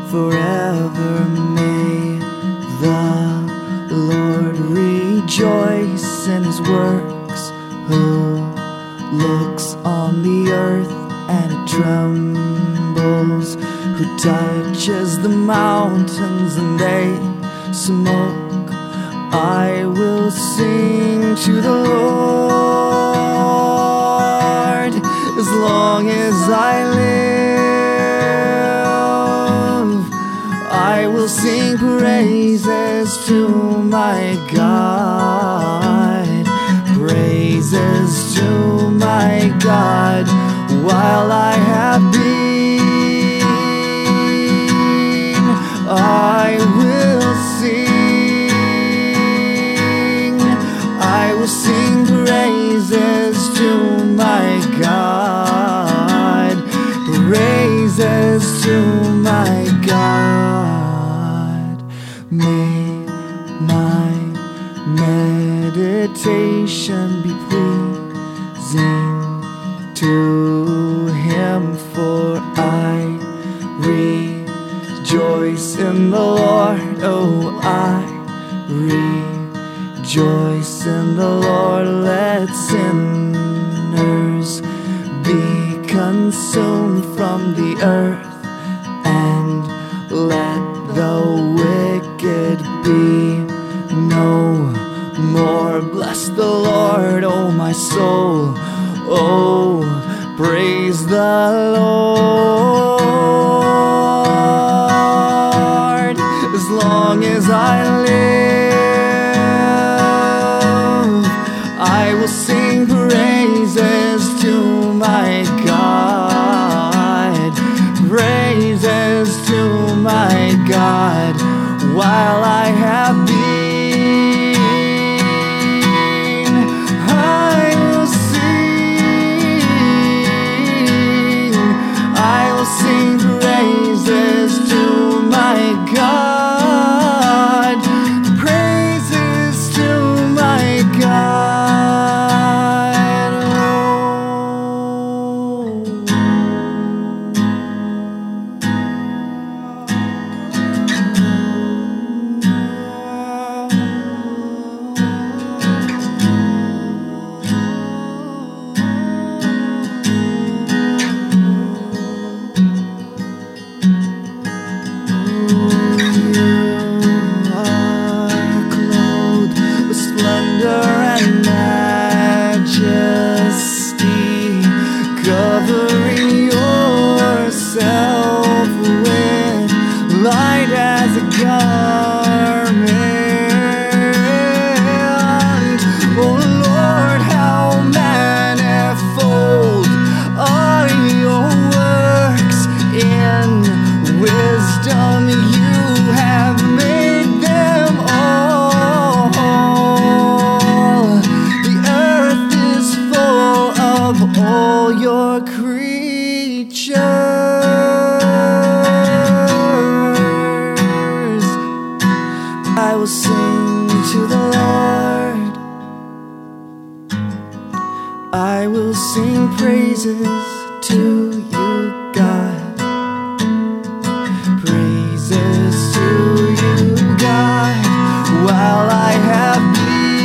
forever. May the Lord rejoice in his works, who looks on the earth and it trembles, who touches the mountains and they smoke. I will sing to the Lord as long as I live. I will sing praises to my God, praises to my God while I have been. I will sing praises to my God, praises to my God. May my meditation be pleasing to him, for I rejoice in the Lord. Oh, I rejoice in the Lord. Let sinners be consumed from the earth, and let the wicked be no more. Bless the Lord, oh my soul. Oh, praise the Lord. As long as I live, I will sing praises to my God, praises to my God while I have been. I will sing praises to my God, praises to my God. Covering yourself with light as a garment. Oh Lord, how manifold are your works. In wisdom you have made them all. The earth is full of all your creatures. I will sing to the Lord. I will sing praises to you, God. Praises to you, God, while I have been.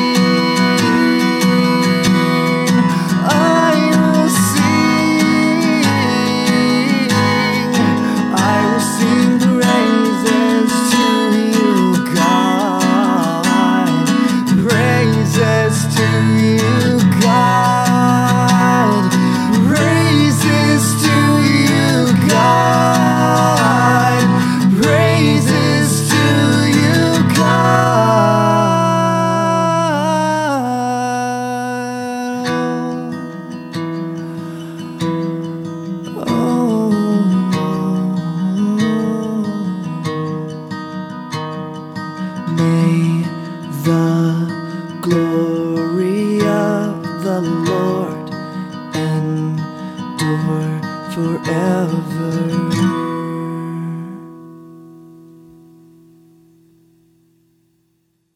May the glory of the Lord endure forever.